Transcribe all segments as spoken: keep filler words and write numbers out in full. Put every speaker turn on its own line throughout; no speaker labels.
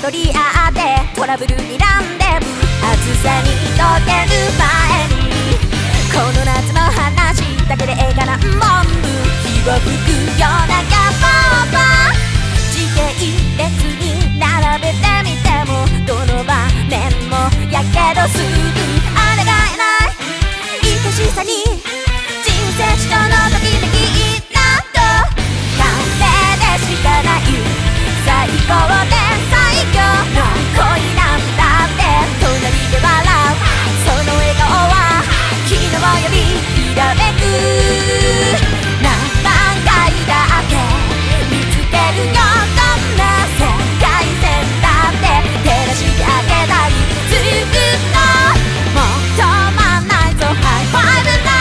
取り合ってトラブルにランデブー暑さに溶ける前にこの夏の話だけで映画何本分火を吹くようなガポーパ時系列に並べてみてもどの場面もやけどするあらがえない愛しさに人生史上のときめきなど完璧でしかない最高で最強の恋なんだって隣で笑うその笑顔は昨日よりひらめく何万回だって見つけるよどんな世界線だって照らしてあげたいずっともう止まんないぞハイファイブだ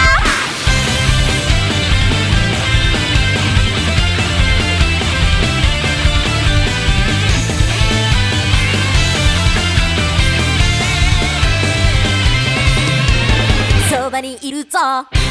そばにいるぞ